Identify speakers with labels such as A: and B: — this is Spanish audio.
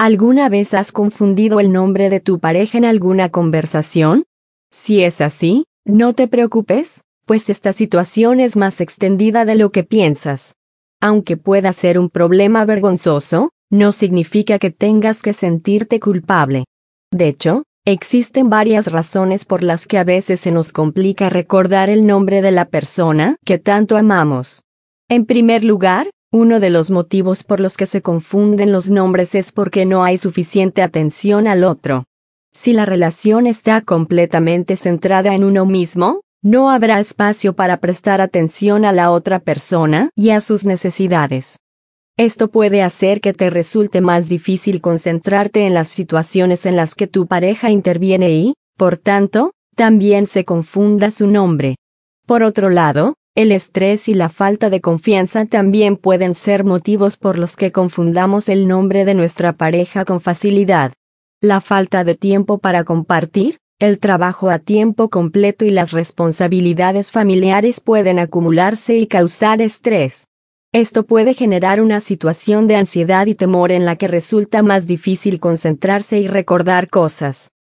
A: ¿Alguna vez has confundido el nombre de tu pareja en alguna conversación? Si es así, no te preocupes, pues esta situación es más extendida de lo que piensas. Aunque pueda ser un problema vergonzoso, no significa que tengas que sentirte culpable. De hecho, existen varias razones por las que a veces se nos complica recordar el nombre de la persona que tanto amamos. En primer lugar, uno de los motivos por los que se confunden los nombres es porque no hay suficiente atención al otro. Si la relación está completamente centrada en uno mismo, no habrá espacio para prestar atención a la otra persona y a sus necesidades. Esto puede hacer que te resulte más difícil concentrarte en las situaciones en las que tu pareja interviene y, por tanto, también se confunda su nombre. Por otro lado, el estrés y la falta de confianza también pueden ser motivos por los que confundamos el nombre de nuestra pareja con facilidad. La falta de tiempo para compartir, el trabajo a tiempo completo y las responsabilidades familiares pueden acumularse y causar estrés. Esto puede generar una situación de ansiedad y temor en la que resulta más difícil concentrarse y recordar cosas.